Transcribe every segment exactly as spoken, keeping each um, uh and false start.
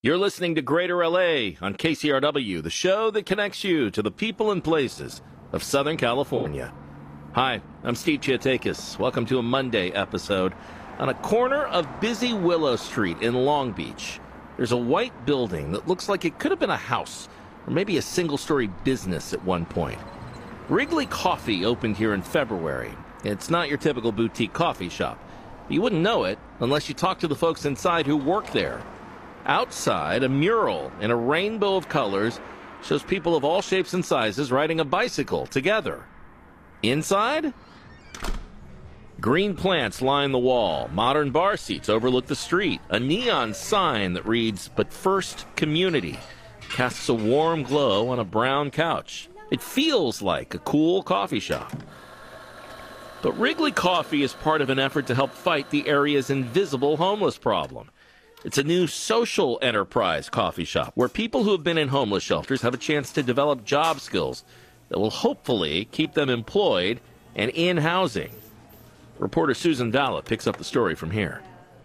You're listening to Greater L A on K C R W, the show that connects you to the people and places of Southern California. Hi, I'm Steve Chiatakis. Welcome to a Monday episode. On a corner of busy Willow Street in Long Beach, there's a white building that looks like it could have been a house or maybe a single-story business at one point. Wrigley Coffee opened here in February. It's not your typical boutique coffee shop. You wouldn't know it unless you talk to the folks inside who work there. Outside, a mural in a rainbow of colors shows people of all shapes and sizes riding a bicycle together. Inside, green plants line the wall, modern bar seats overlook the street, a neon sign that reads, "But First Community," casts a warm glow on a brown couch. It feels like a cool coffee shop. But Wrigley Coffee is part of an effort to help fight the area's invisible homeless problem. It's a new social enterprise coffee shop where people who have been in homeless shelters have a chance to develop job skills that will hopefully keep them employed and in housing. Reporter Susan Valla picks up the story from here.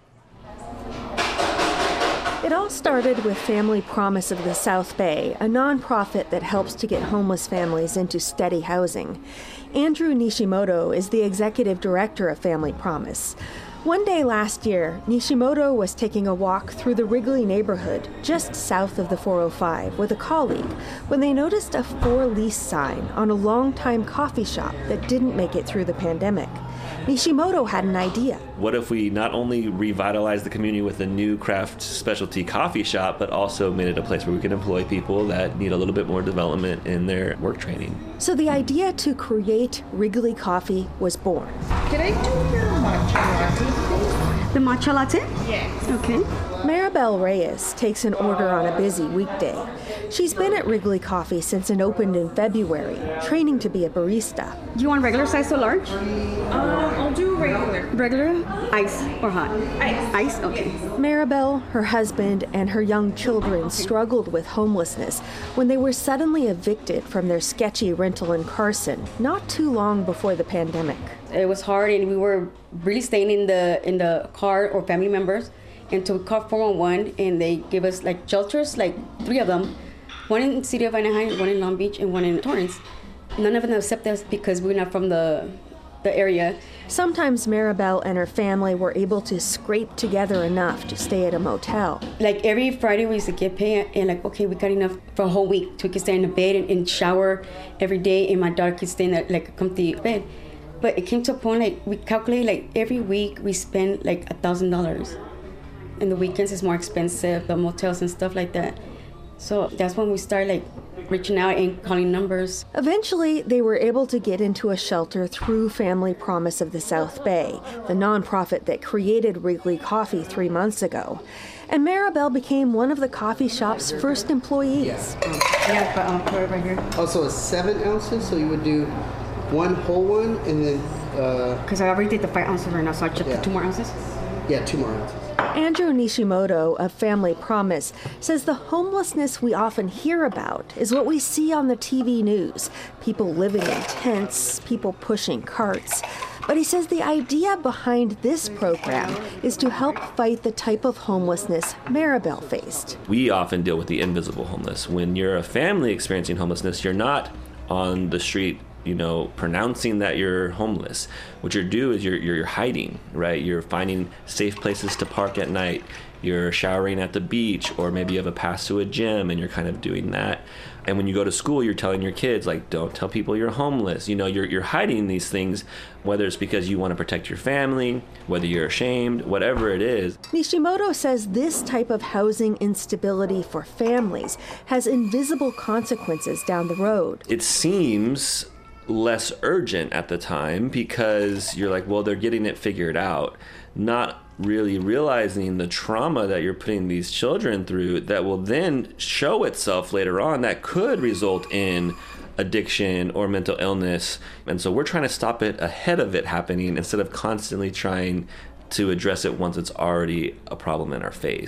It all started with Family Promise of the South Bay, a nonprofit that helps to get homeless families into steady housing. Andrew Nishimoto is the executive director of Family Promise. One day last year, Nishimoto was taking a walk through the Wrigley neighborhood just south of the four oh five with a colleague when they noticed a for lease sign on a longtime coffee shop that didn't make it through the pandemic. Nishimoto had an idea. What if we not only revitalized the community with a new craft specialty coffee shop, but also made it a place where we can employ people that need a little bit more development in their work training? So the idea to create Wrigley Coffee was born. Can I do your matcha latte, please? The matcha latte? Yes. Okay. Maribel Reyes takes an order on a busy weekday. She's been at Wrigley Coffee since it opened in February, training to be a barista. Do you want regular size or large? Um, I'll do regular. Regular? Ice or hot? Ice. Ice? Okay. Maribel, her husband, and her young children struggled with homelessness when they were suddenly evicted from their sketchy rental in Carson not too long before the pandemic. It was hard, and we were really staying in the in the car or family members until we called four one one, and they gave us like shelters, like three of them, one in the city of Anaheim, one in Long Beach, and one in Torrance. None of them accepted us because we're not from the the area. Sometimes Maribel and her family were able to scrape together enough to stay at a motel. Like every Friday we used to get paid, and like, okay, we got enough for a whole week so we could stay in the bed and, and shower every day, and my daughter could stay in that, like a comfy bed. But it came to a point, like, we calculate, like, every week we spend, like, a thousand dollars. And the weekends is more expensive, the motels and stuff like that. So that's when we started, like, reaching out and calling numbers. Eventually, they were able to get into a shelter through Family Promise of the South Bay, the nonprofit that created Wrigley Coffee three months ago. And Maribel became one of the coffee shop's first employees. Yeah, but um, put it right here. Also, it's seven ounces, so you would do one whole one, and then... Because uh, I already did the five ounces right now, so I just yeah. put two more ounces? Yeah, two more ounces. Andrew Nishimoto of Family Promise says the homelessness we often hear about is what we see on the T V news. People living in tents, people pushing carts. But he says the idea behind this program is to help fight the type of homelessness Maribel faced. We often deal with the invisible homeless. When you're a family experiencing homelessness, you're not on the street, you know, pronouncing that you're homeless. What you do is you're, you're hiding, right? You're finding safe places to park at night. You're showering at the beach, or maybe you have a pass to a gym and you're kind of doing that. And when you go to school, you're telling your kids, like, don't tell people you're homeless. You know, you're you're hiding these things, whether it's because you want to protect your family, whether you're ashamed, whatever it is. Nishimoto says this type of housing instability for families has invisible consequences down the road. It seems less urgent at the time because you're like, well, they're getting it figured out, not really realizing the trauma that you're putting these children through that will then show itself later on that could result in addiction or mental illness. And so we're trying to stop it ahead of it happening instead of constantly trying to address it once it's already a problem in our face.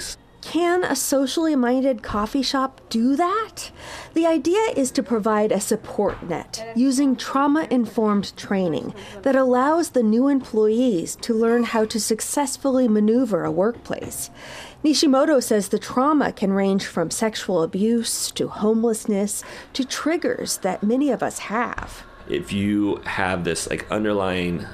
Can a socially minded coffee shop do that? The idea is to provide a support net using trauma-informed training that allows the new employees to learn how to successfully maneuver a workplace. Nishimoto says the trauma can range from sexual abuse to homelessness to triggers that many of us have. If you have this like underlying,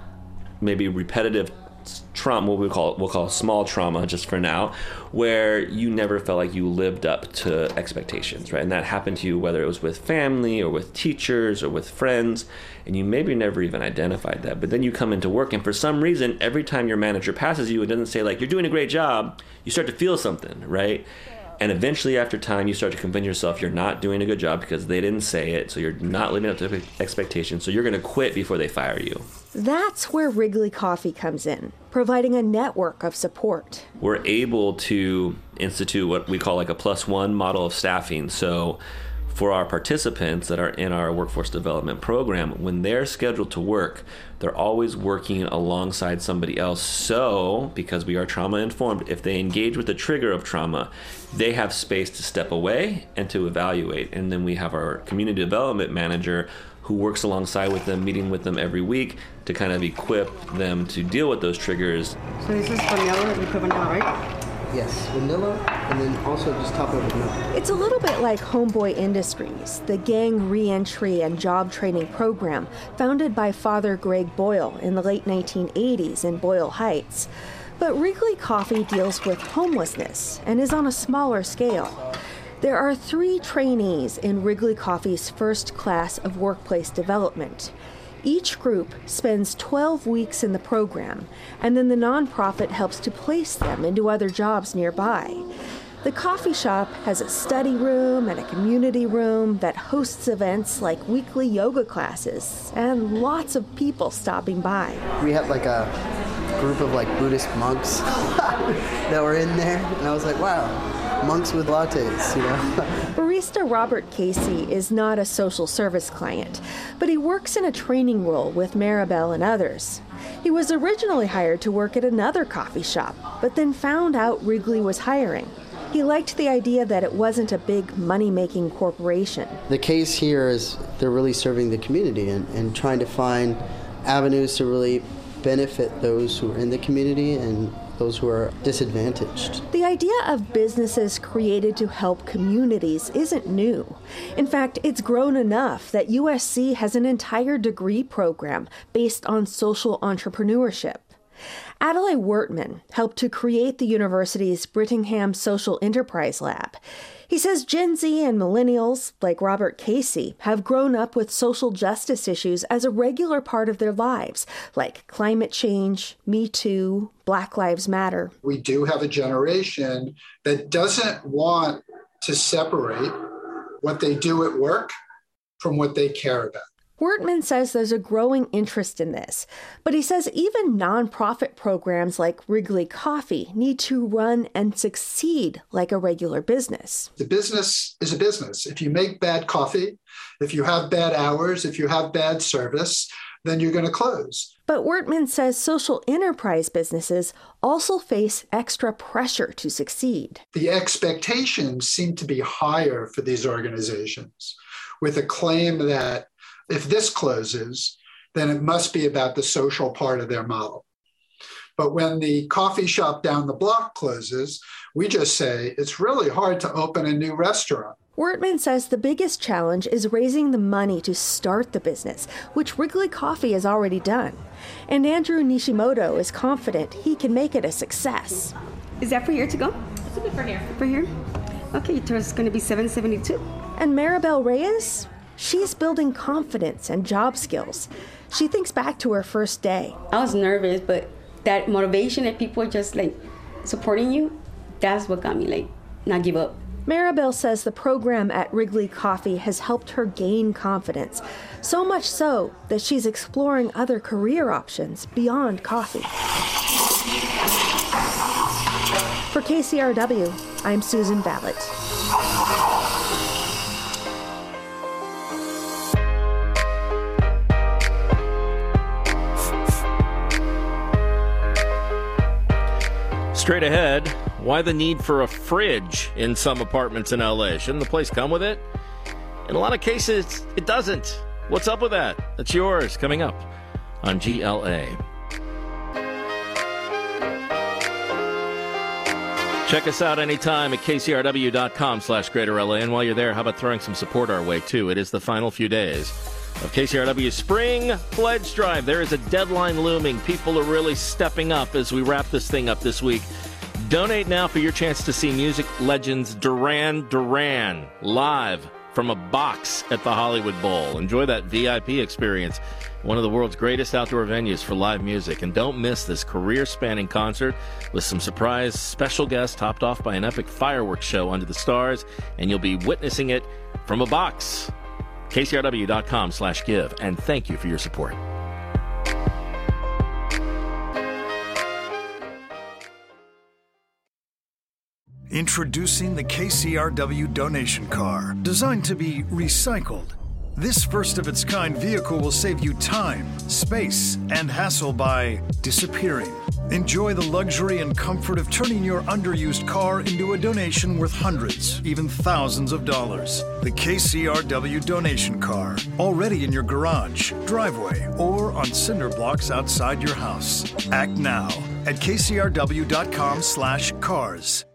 maybe repetitive trauma, what we call we'll call small trauma just for now, where you never felt like you lived up to expectations, right? And that happened to you whether it was with family or with teachers or with friends, and you maybe never even identified that. But then you come into work, and for some reason, every time your manager passes you, it doesn't say like, you're doing a great job, you start to feel something, right? And eventually after time, you start to convince yourself you're not doing a good job because they didn't say it, so you're not living up to expectations, so you're going to quit before they fire you. That's where Wrigley Coffee comes in, providing a network of support. We're able to institute what we call like a plus one model of staffing. So for our participants that are in our workforce development program, when they're scheduled to work, they're always working alongside somebody else. So, because we are trauma informed, if they engage with the trigger of trauma, they have space to step away and to evaluate. And then we have our community development manager who works alongside with them, meeting with them every week to kind of equip them to deal with those triggers. So this is vanilla that we put vanilla, right? Yes, vanilla, and then also just top it with milk. It's a little bit like Homeboy Industries, the gang reentry and job training program founded by Father Greg Boyle in the late nineteen eighties in Boyle Heights. But Wrigley Coffee deals with homelessness and is on a smaller scale. There are three trainees in Wrigley Coffee's first class of workplace development. Each group spends twelve weeks in the program, and then the nonprofit helps to place them into other jobs nearby. The coffee shop has a study room and a community room that hosts events like weekly yoga classes and lots of people stopping by. We had like a group of like Buddhist monks that were in there, and I was like, wow. Monks with lattes, you know. Barista Robert Casey is not a social service client, but he works in a training role with Maribel and others. He was originally hired to work at another coffee shop, but then found out Wrigley was hiring. He liked the idea that it wasn't a big money-making corporation. The case here is they're really serving the community and, and trying to find avenues to really benefit those who are in the community and those who are disadvantaged. The idea of businesses created to help communities isn't new. In fact, it's grown enough that U S C has an entire degree program based on social entrepreneurship. Adelaide Wertman helped to create the university's Brittingham Social Enterprise Lab. He says Gen Z and millennials, like Robert Casey, have grown up with social justice issues as a regular part of their lives, like climate change, Me Too, Black Lives Matter. We do have a generation that doesn't want to separate what they do at work from what they care about. Wertman says there's a growing interest in this, but he says even nonprofit programs like Wrigley Coffee need to run and succeed like a regular business. The business is a business. If you make bad coffee, if you have bad hours, if you have bad service, then you're going to close. But Wertman says social enterprise businesses also face extra pressure to succeed. The expectations seem to be higher for these organizations, with a claim that if this closes, then it must be about the social part of their model. But when the coffee shop down the block closes, we just say it's really hard to open a new restaurant. Wertman says the biggest challenge is raising the money to start the business, which Wrigley Coffee has already done. And Andrew Nishimoto is confident he can make it a success. Is that for here to go? It's a bit for here. For here? Okay, it's going to be seven seventy-two. And Maribel Reyes? She's building confidence and job skills. She thinks back to her first day. I was nervous, but that motivation that people are just like supporting you, that's what got me like not give up. Maribel says the program at Wrigley Coffee has helped her gain confidence, so much so that she's exploring other career options beyond coffee. For K C R W, I'm Susan Ballett. Straight ahead, Why the need for a fridge in some apartments in L A? Shouldn't the place come with it? In a lot of cases, it doesn't. What's up with that? That's yours, coming up on G L A. Check us out anytime at kcrw.com slash greater LA. And while you're there, how about throwing some support our way, too? It is the final few days of K C R W's Spring Pledge Drive. There is a deadline looming. People are really stepping up as we wrap this thing up this week. Donate now for your chance to see music legends Duran Duran live from a box at the Hollywood Bowl. Enjoy that V I P experience, one of the world's greatest outdoor venues for live music. And don't miss this career-spanning concert with some surprise special guests topped off by an epic fireworks show under the stars, and you'll be witnessing it from a box. kcrw.com slash give, and thank you for your support. Introducing the K C R W donation car, designed to be recycled. This first-of-its-kind vehicle will save you time, space, and hassle by disappearing. Enjoy the luxury and comfort of turning your underused car into a donation worth hundreds, even thousands of dollars. The K C R W donation car, already in your garage, driveway, or on cinder blocks outside your house. Act now at kcrw.com slash cars.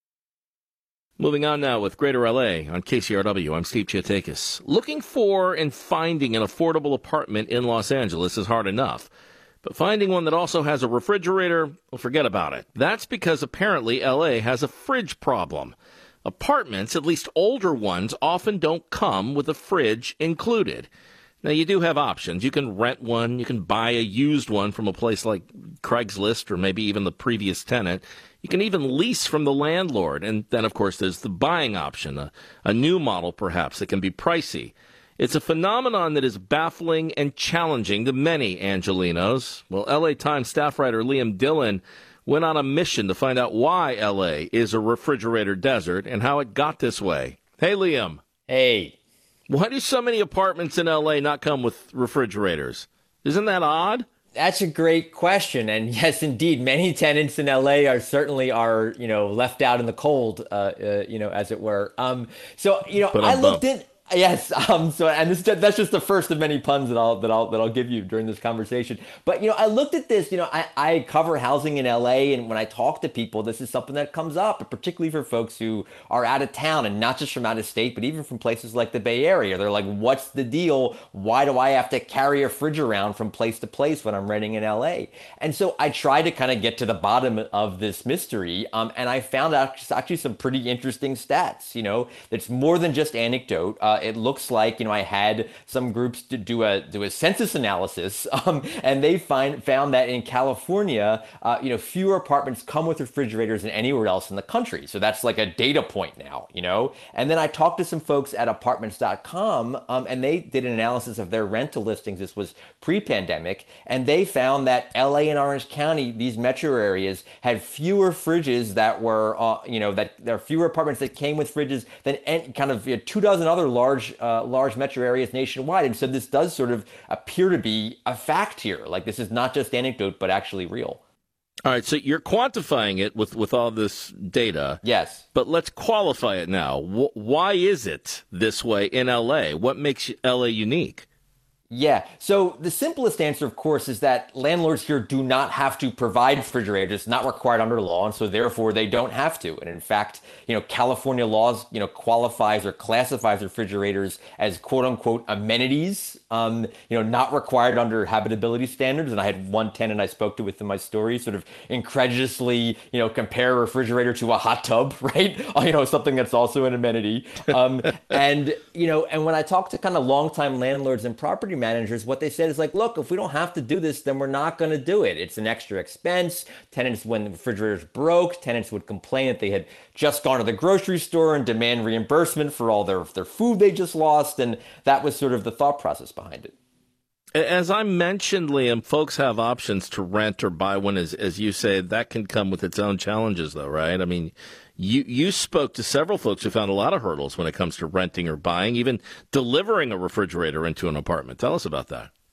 Moving on now with Greater L A on K C R W. I'm Steve Chiatakis. Looking for and finding an affordable apartment in Los Angeles is hard enough. But finding one that also has a refrigerator, well, forget about it. That's because apparently L A has a fridge problem. Apartments, at least older ones, often don't come with a fridge included. Now, you do have options. You can rent one. You can buy a used one from a place like Craigslist or maybe even the previous tenant. You can even lease from the landlord. And then, of course, there's the buying option, a, a new model perhaps that can be pricey. It's a phenomenon that is baffling and challenging to many Angelenos. Well, L A Times staff writer Liam Dillon went on a mission to find out why L A is a refrigerator desert and how it got this way. Hey, Liam. Hey. Why do so many apartments in L A not come with refrigerators? Isn't that odd? That's a great question. And yes, indeed, many tenants in L A are certainly are, you know, left out in the cold, uh, uh, you know, as it were. Um, so, you know, I looked in. Yes. Um, so, and this, that's just the first of many puns that I'll that I'll that I'll give you during this conversation. But you know, I looked at this. You know, I, I cover housing in L A, and when I talk to people, this is something that comes up, particularly for folks who are out of town, and not just from out of state, but even from places like the Bay Area. They're like, "What's the deal? Why do I have to carry a fridge around from place to place when I'm renting in L A?" And so I tried to kind of get to the bottom of this mystery, um, and I found out actually some pretty interesting stats. You know, it's more than just anecdote. Uh, It looks like, you know, I had some groups to do a do a census analysis, um, and they find found that in California, uh, you know, fewer apartments come with refrigerators than anywhere else in the country. So that's like a data point now, you know. And then I talked to some folks at apartments dot com, um, and they did an analysis of their rental listings. This was pre-pandemic, and they found that L A and Orange County, these metro areas, had fewer fridges that were, uh, you know, that there are fewer apartments that came with fridges than any, kind of you know, two dozen other large Uh, large metro areas nationwide. And so this does sort of appear to be a fact here. Like, this is not just anecdote, but actually real. All right, so you're quantifying it with, with all this data. Yes. But let's qualify it now. W- why is it this way in L A? What makes L A unique? Yeah. So the simplest answer, of course, is that landlords here do not have to provide refrigerators. It's not required under law, and so therefore they don't have to. And in fact, you know, California laws, you know, qualifies or classifies refrigerators as quote unquote amenities, um, you know, not required under habitability standards. And I had one tenant I spoke to within my story sort of incredulously, you know, compare a refrigerator to a hot tub, right? You know, something that's also an amenity. Um, and, you know, and when I talk to kind of longtime landlords and property managers, what they said is like, look, if we don't have to do this, then we're not going to do it. It's an extra expense. Tenants, when the refrigerators broke, tenants would complain that they had just gone to the grocery store and demand reimbursement for all their, their food they just lost. And that was sort of the thought process behind it. As I mentioned, Liam, folks have options to rent or buy one. As, as you say, that can come with its own challenges, though, right? I mean, you, you spoke to several folks who found a lot of hurdles when it comes to renting or buying, even delivering a refrigerator into an apartment. Tell us about that.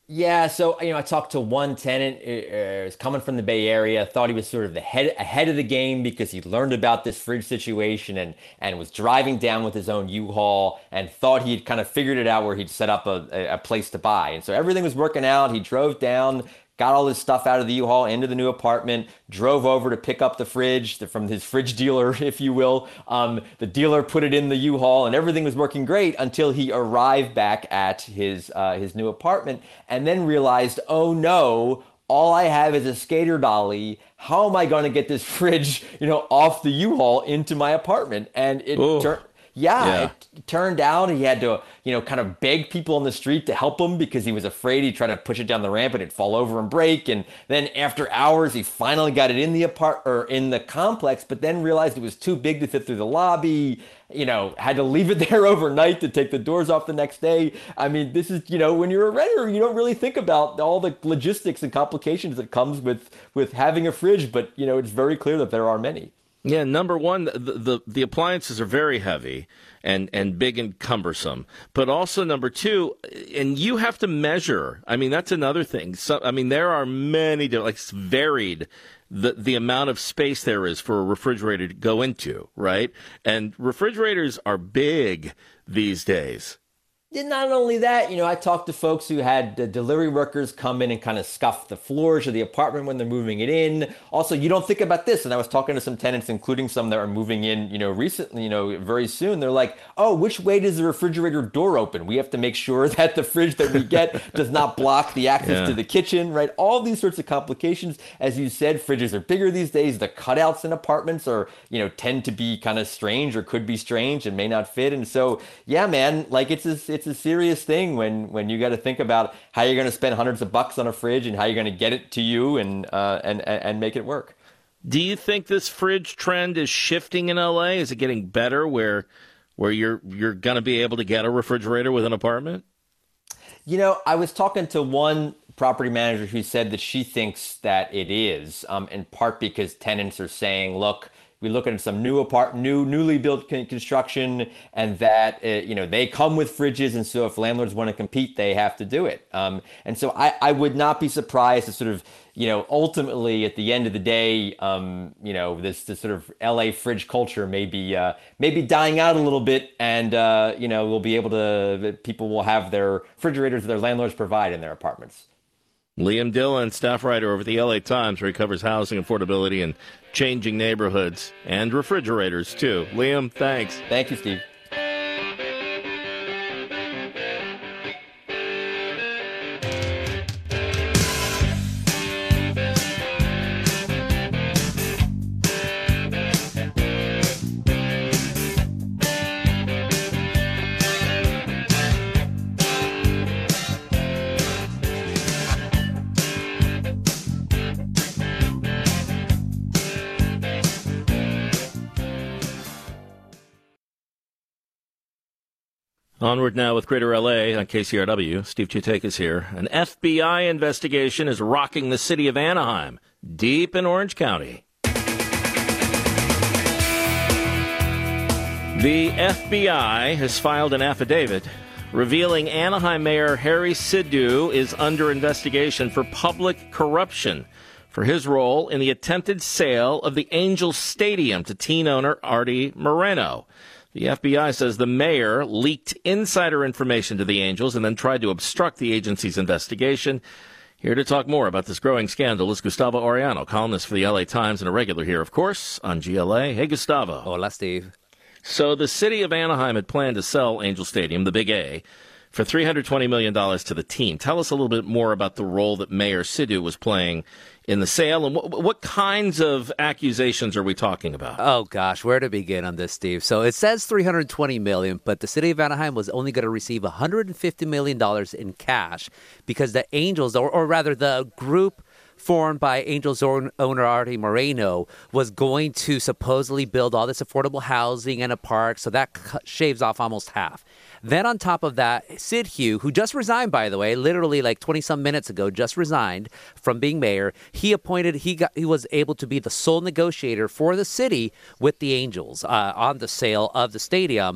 Yeah, so you know, I talked to one tenant, uh, was coming from the Bay Area, thought he was sort of the head ahead of the game because he learned about this fridge situation and and was driving down with his own U-Haul and thought he had kind of figured it out where he'd set up a, a place to buy. And so everything was working out. He drove down, got all his stuff out of the U-Haul into the new apartment, drove over to pick up the fridge from his fridge dealer, if you will. Um, the dealer put it in the U-Haul and everything was working great until he arrived back at his uh, his new apartment and then realized, oh no, all I have is a skater dolly. How am I going to get this fridge, you know, off the U-Haul into my apartment? And it turned... Yeah, yeah, it turned out he had to, you know, kind of beg people on the street to help him because he was afraid he'd try to push it down the ramp and it'd fall over and break. And then after hours, he finally got it in the apart or in the complex, but then realized it was too big to fit through the lobby. You know, had to leave it there overnight to take the doors off the next day. I mean, this is, you know, when you're a renter, you don't really think about all the logistics and complications that comes with with having a fridge, but you know, it's very clear that there are many. Yeah, number one, the, the the appliances are very heavy and, and big and cumbersome. But also number two, and you have to measure. I mean, that's another thing. So, I mean, there are many, like varied the the amount of space there is for a refrigerator to go into, right? And refrigerators are big these days. Not only that, you know, I talked to folks who had the delivery workers come in and kind of scuff the floors of the apartment when they're moving it in. Also, you don't think about this. And I was talking to some tenants, including some that are moving in, you know, recently, you know, very soon. They're like, oh, which way does the refrigerator door open? We have to make sure that the fridge that we get does not block the access yeah. to the kitchen, right? All these sorts of complications. As you said, fridges are bigger these days. The cutouts in apartments are, you know, tend to be kind of strange or could be strange and may not fit. And so, yeah, man, like it's a, it's It's a serious thing when, when you got to think about how you're going to spend hundreds of bucks on a fridge and how you're going to get it to you and uh, and and make it work. Do you think this fridge trend is shifting in L A? Is it getting better where where you're you're going to be able to get a refrigerator with an apartment? You know, I was talking to one property manager who said that she thinks that it is, um, in part because tenants are saying, look, we look at some new apart, new, newly built construction, and that uh, you know they come with fridges, and so if landlords want to compete, they have to do it. Um, and so I, I would not be surprised to sort of you know ultimately at the end of the day, um, you know this this sort of L A fridge culture may be uh, maybe dying out a little bit, and uh, you know we'll be able to people will have their refrigerators that their landlords provide in their apartments. Liam Dillon, staff writer over at the L A Times, where he covers housing affordability and changing neighborhoods and refrigerators, too. Liam, thanks. Thank you, Steve. Onward now with Greater L A on K C R W. Steve Chiotakis here. An F B I investigation is rocking the city of Anaheim, deep in Orange County. The F B I has filed an affidavit revealing Anaheim Mayor Harry Sidhu is under investigation for public corruption for his role in the attempted sale of the Angels Stadium to team owner Artie Moreno. The F B I says the mayor leaked insider information to the Angels and then tried to obstruct the agency's investigation. Here to talk more about this growing scandal is Gustavo Arellano, columnist for the L A Times and a regular here, of course, on G L A. Hey, Gustavo. Hola, Steve. So the city of Anaheim had planned to sell Angel Stadium, the Big A, for three hundred twenty million dollars to the team. Tell us a little bit more about the role that Mayor Sidhu was playing in the sale, and what, what kinds of accusations are we talking about? Oh, gosh, where to begin on this, Steve? So it says three hundred twenty million dollars, but the city of Anaheim was only going to receive one hundred fifty million dollars in cash because the Angels, or, or rather the group formed by Angels owner Artie Moreno, was going to supposedly build all this affordable housing and a park, so that shaves off almost half. Then on top of that, Sidhu, who just resigned, by the way, literally like twenty-some minutes ago, just resigned from being mayor, he appointed, he got, he was able to be the sole negotiator for the city with the Angels uh, on the sale of the stadium.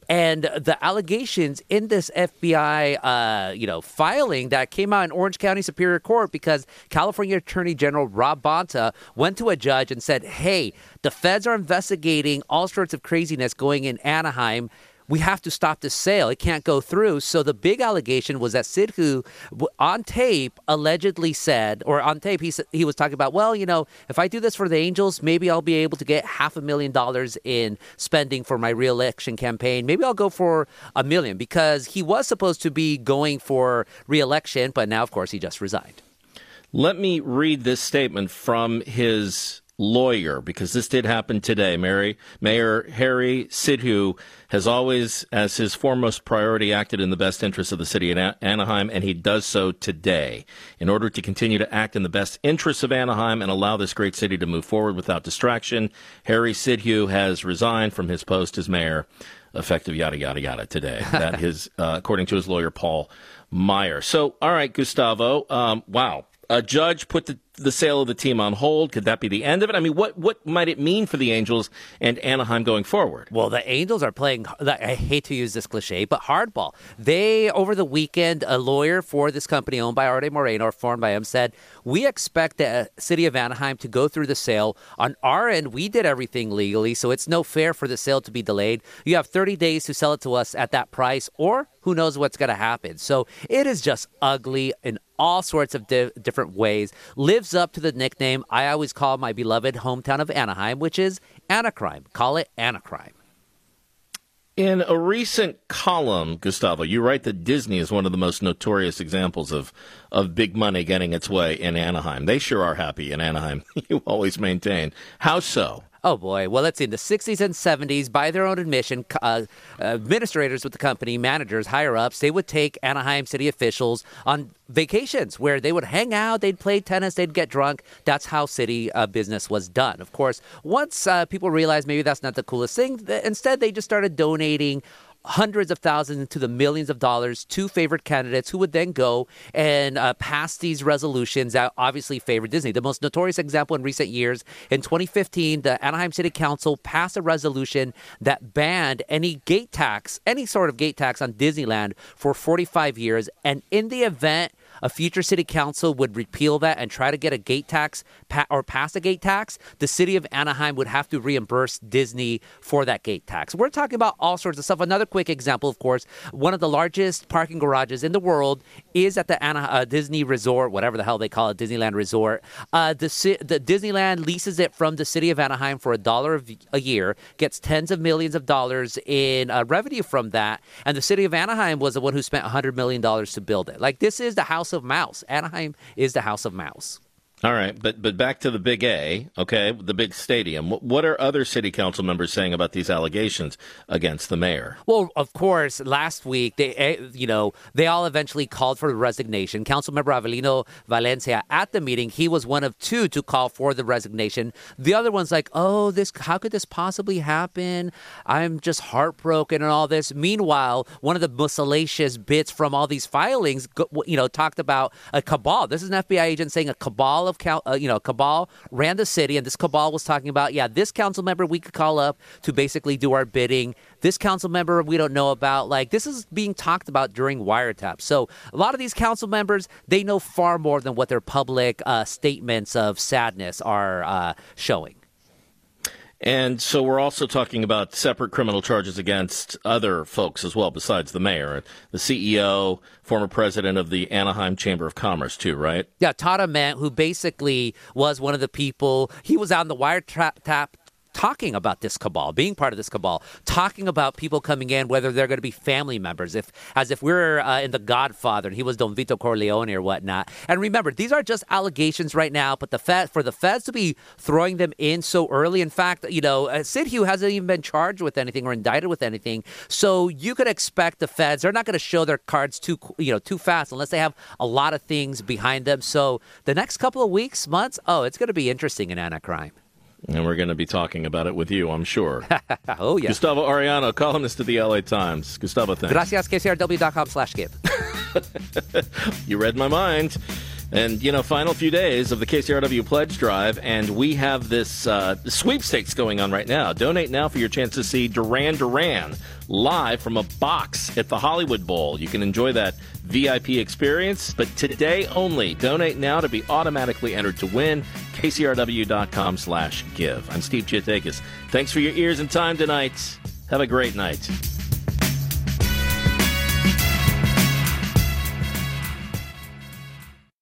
And the allegations in this F B I, uh, you know, filing that came out in Orange County Superior Court because California Attorney General Rob Bonta went to a judge and said, hey, the feds are investigating all sorts of craziness going in Anaheim. We have to stop this sale. It can't go through. So the big allegation was that Sidhu, on tape, allegedly said, or on tape, he he was talking about, well, you know, if I do this for the Angels, maybe I'll be able to get half a million dollars in spending for my re-election campaign. Maybe I'll go for a million because he was supposed to be going for re-election, but now, of course, he just resigned. Let me read this statement from his lawyer, because this did happen today. Mary, Mayor Harry Sidhu has always, as his foremost priority, acted in the best interest of the city of Anaheim, and he does so today. In order to continue to act in the best interests of Anaheim and allow this great city to move forward without distraction, Harry Sidhu has resigned from his post as mayor, effective yada, yada, yada today. That is, uh, according to his lawyer, Paul Meyer. So, all right, Gustavo, um, wow. A judge put the, the sale of the team on hold. Could that be the end of it? I mean, what, what might it mean for the Angels and Anaheim going forward? Well, the Angels are playing, I hate to use this cliche, but hardball. They, over the weekend, a lawyer for this company owned by Arte Moreno, or formed by him, said, we expect the city of Anaheim to go through the sale. On our end, we did everything legally, so it's no fair for the sale to be delayed. You have thirty days to sell it to us at that price, or who knows what's going to happen. So it is just ugly in all sorts of di- different ways. Lives up to the nickname I always call my beloved hometown of Anaheim, which is Anacrime. Call it Anacrime. In a recent column, Gustavo, you write that Disney is one of the most notorious examples of, of big money getting its way in Anaheim. They sure are happy in Anaheim, you always maintain. How so? Oh, boy. Well, let's see. In the sixties and seventies, by their own admission, uh, administrators with the company, managers, higher-ups, they would take Anaheim city officials on vacations where they would hang out, they'd play tennis, they'd get drunk. That's how city uh, business was done. Of course, once uh, people realized maybe that's not the coolest thing, th- instead they just started donating hundreds of thousands to the millions of dollars to favored candidates who would then go and uh, pass these resolutions that obviously favor Disney. The most notorious example in recent years, in twenty fifteen, the Anaheim City Council passed a resolution that banned any gate tax, any sort of gate tax on Disneyland for forty-five years. And in the event a future city council would repeal that and try to get a gate tax pa- or pass a gate tax, the city of Anaheim would have to reimburse Disney for that gate tax. We're talking about all sorts of stuff. Another quick example, of course, one of the largest parking garages in the world is at the Ana- uh, Disney Resort, whatever the hell they call it, Disneyland Resort. Uh, the, the Disneyland leases it from the city of Anaheim for a dollar a year, gets tens of millions of dollars in uh, revenue from that, and the city of Anaheim was the one who spent one hundred million dollars to build it. Like, this is the house of mouse. Anaheim is the house of mouse. All right, but but back to the big A, okay, the big stadium. What are other city council members saying about these allegations against the mayor? Well, of course, last week, they, you know, they all eventually called for the resignation. Councilmember Avelino Valencia, at the meeting, he was one of two to call for the resignation. The other one's like, oh, this, how could this possibly happen? I'm just heartbroken and all this. Meanwhile, one of the most salacious bits from all these filings, you know, talked about a cabal. This is an F B I agent saying a cabal of, uh, you know, cabal ran the city, and this cabal was talking about, yeah, this council member we could call up to basically do our bidding. This council member we don't know about. Like, this is being talked about during wiretaps. So a lot of these council members, they know far more than what their public uh, statements of sadness are uh, showing. And so we're also talking about separate criminal charges against other folks as well, besides the mayor, the C E O, former president of the Anaheim Chamber of Commerce, too, right? Yeah, Todd Ament, who basically was one of the people, he was on the wiretap talking about this cabal, being part of this cabal, talking about people coming in, whether they're going to be family members, if as if we're uh, in The Godfather and he was Don Vito Corleone or whatnot. And remember, these are just allegations right now, but the Fed, for the feds to be throwing them in so early, in fact, you know, uh, Sidhu hasn't even been charged with anything or indicted with anything. So you could expect the feds, they're not going to show their cards too, you know, too fast unless they have a lot of things behind them. So the next couple of weeks, months, oh, it's going to be interesting in Anacrime. And we're going to be talking about it with you, I'm sure. Oh, yeah. Gustavo Arellano, columnist of the L A Times. Gustavo, thanks. Gracias, K C R W dot com slash skip. You read my mind. And, you know, final few days of the K C R W Pledge Drive, and we have this uh, sweepstakes going on right now. Donate now for your chance to see Duran Duran live from a box at the Hollywood Bowl. You can enjoy that V I P experience, but today only. Donate now to be automatically entered to win. K C R W dot com slash give. I'm Steve Chiatakis. Thanks for your ears and time tonight. Have a great night.